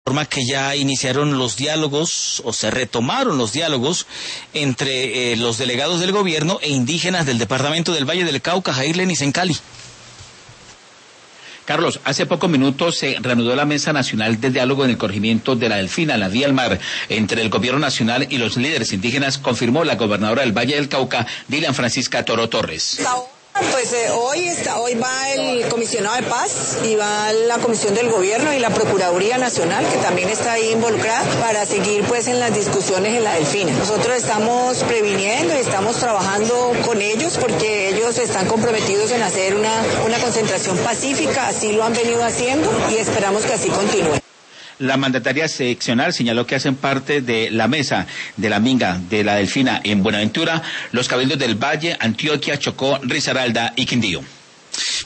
forma que ya iniciaron los diálogos, o se retomaron los diálogos entre los delegados del gobierno e indígenas del departamento del Valle del Cauca, Jair Lenis, en Cali. Carlos, hace pocos minutos se reanudó la Mesa Nacional de Diálogo en el corregimiento de La Delfina, la Vía al Mar, entre el gobierno nacional y los líderes indígenas, confirmó la gobernadora del Valle del Cauca, Dilian Francisca Toro Torres. Pues hoy va el comisionado de paz y va la comisión del gobierno y la Procuraduría Nacional, que también está ahí involucrada, para seguir pues en las discusiones en La Delfina. Nosotros estamos previniendo y estamos trabajando con ellos porque ellos están comprometidos en hacer una concentración pacífica, así lo han venido haciendo y esperamos que así continúe. La mandataria seccional señaló que hacen parte de la mesa de la Minga de La Delfina en Buenaventura los cabildos del Valle, Antioquia, Chocó, Risaralda y Quindío.